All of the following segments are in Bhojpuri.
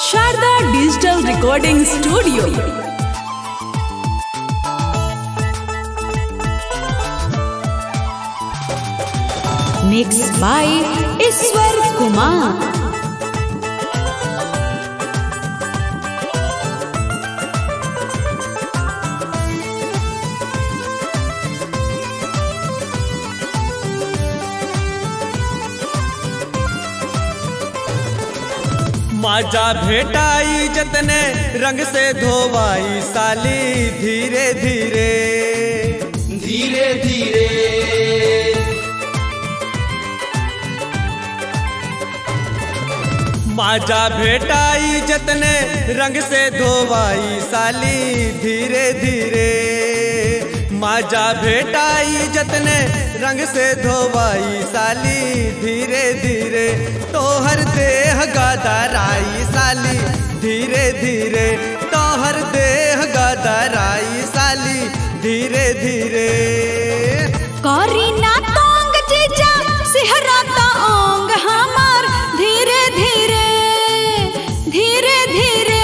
Sharda digital recording studio. Mix by Ishwar Kumar. माजा भेटाई जतने रंग से धोवाई साली धीरे धीरे धीरे धीरे। माजा भेटाई जतने रंग से धोवाई साली धीरे धीरे। माजा भेटाई जतने रंग से धोवाई साली धीरे धीरे। तोहर देह गदराई साली धीरे धीरे। तोहर देह गदराई साली धीरे धीरे। करीना तोंग जीजा सिहराता ओंग हमार धीरे धीरे धीरे धीरे।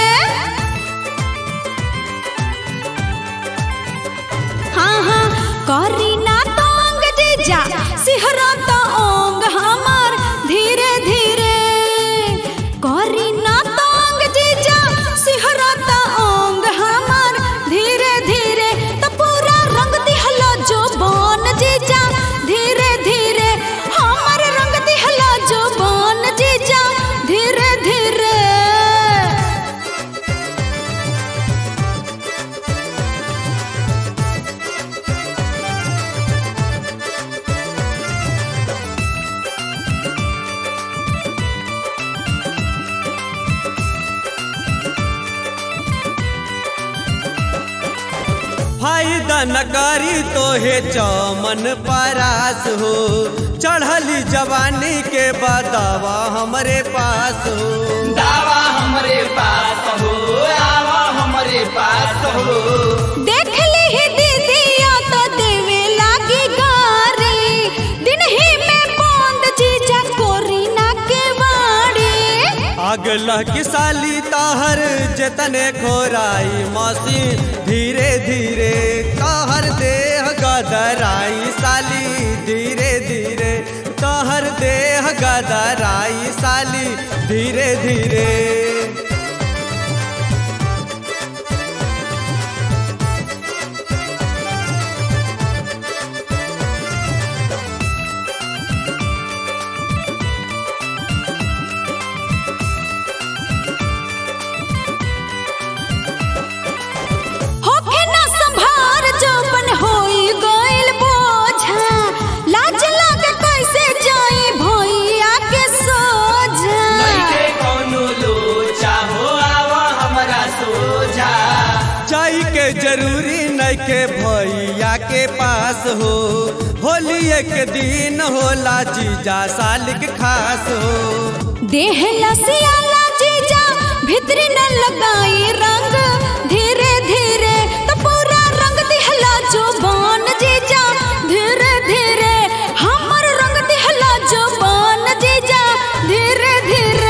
हाँ हाँ करीना तोंग जीजा सिहराता ओंग हमार धीरे धीरे। करीना तोंग जीजा सिहराता ओंग हमार धीरे धीरे। तो पूरा रंग दिहला जो बन जीजा धीरे धीरे। हमार रंग दिहला जो बन जीजा धीरे धीरे। फायदा न करी तो हे चमन परास हो। चढ़ली जवानी के बदावा हमरे पास हो। दावा हमरे पास हो, आवा हमरे पास हो। देख ली ही दीदिया तो देवे लागी गारी। दिन ही में बंद जीजा कोरीना के बाड़ी। अगला की साली ताहर जतने खोराई मौसी धीरे धीरे। ताहर देह गदराई साली धीरे धीरे। ताहर देह गदराई साली धीरे धीरे। होखे ना संभार जौवन होई गइल बोझा। लाज लागे कैसे जाई भैया के सोझा। नइखे कौनो लोचा हो, आवा हमरा सोझा। जाई के जरूरी नइखे भैया के पास हो। होली एक दिन होला जीजा साल के खास हो। देह लसियाला जीजा भितरी न लगाई रंग धीरे धीरे। तो पूरा रंग दिहला जो बन जीजा धीरे धीरे। हमर रंग दिहला जो बन जीजा धीरे धीरे।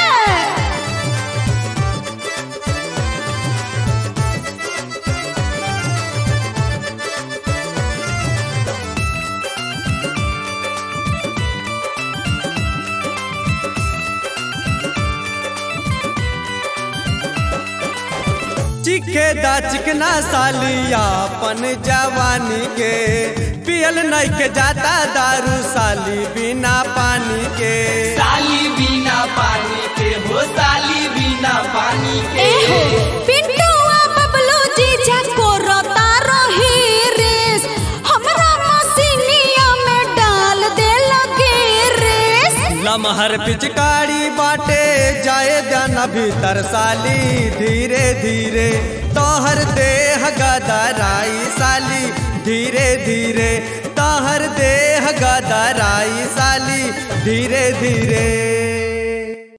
चिखेदा चिकना सालिया अपन जवानी के। पियल नहीं के जाता दारू साली बिना पानी के। साली बिना पानी के हो, साली बिना पानी के। एहो पिंटुआ बबलू जीजा को रोता रही रेस। हमरा मसीनिया में डाल दे लगे रेस। लमहर पिचकारी बाटे जाए जाना भीतर साली धीरे धीरे। तोहर देह गदराई साली धीरे धीरे। तोहर देह गदराई साली धीरे धीरे।